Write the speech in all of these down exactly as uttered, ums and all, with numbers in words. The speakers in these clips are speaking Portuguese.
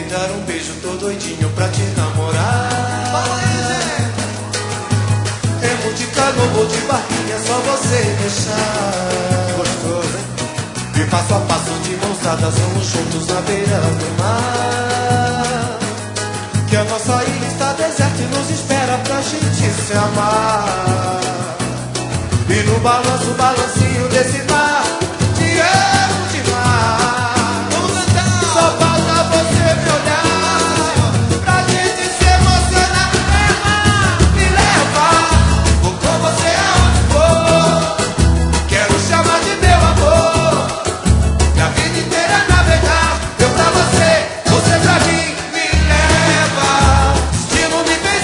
dar um beijo, tô doidinho pra te namorar. Fala aí, gente. Remo de canoa ou de barquinha, é só você deixar. Gostoso, hein? E passo a passo de mãos dadas, vamos juntos na beira do mar. Que a nossa ilha está deserta e nos espera pra gente se amar. E no balanço, balancinho desse mar, te amo demais. Vamos cantar. Só falta você me olhar pra gente se emocionar. Me leva, vou com você aonde for. Quero chamar de meu amor. Minha vida inteira navegar. Eu pra você, você pra mim. Me leva, destino me fez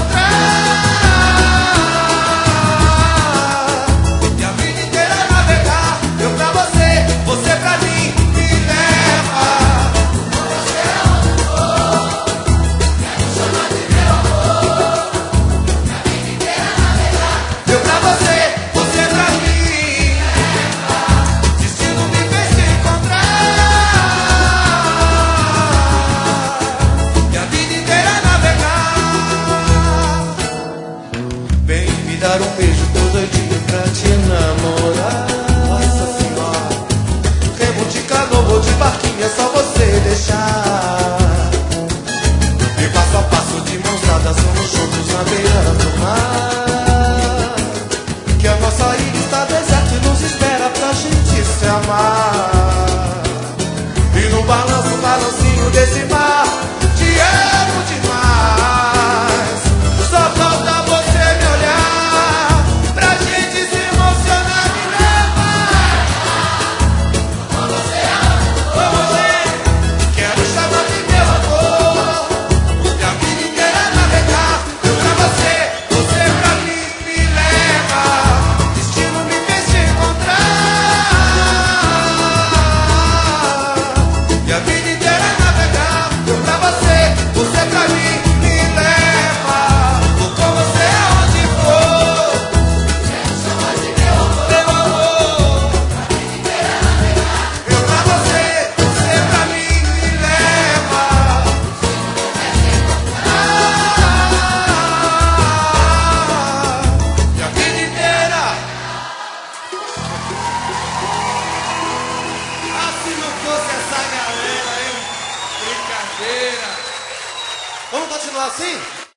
encontrar. Minha vida inteira navegar. Eu pra você, você pra mim. Me leva, com você aonde for. Quero chamar de meu amor. Minha vida inteira navegar. Eu pra você, você pra mim. Destino me fez te encontrar. Minha vida inteira navegar. Vem me dar um beijo, tô doidinho pra te namorar. Nossa Senhora. Remo de canoa ou de barquinha, é só você deixar. E passo a passo de mãos dadas, somos juntos na beira do mar.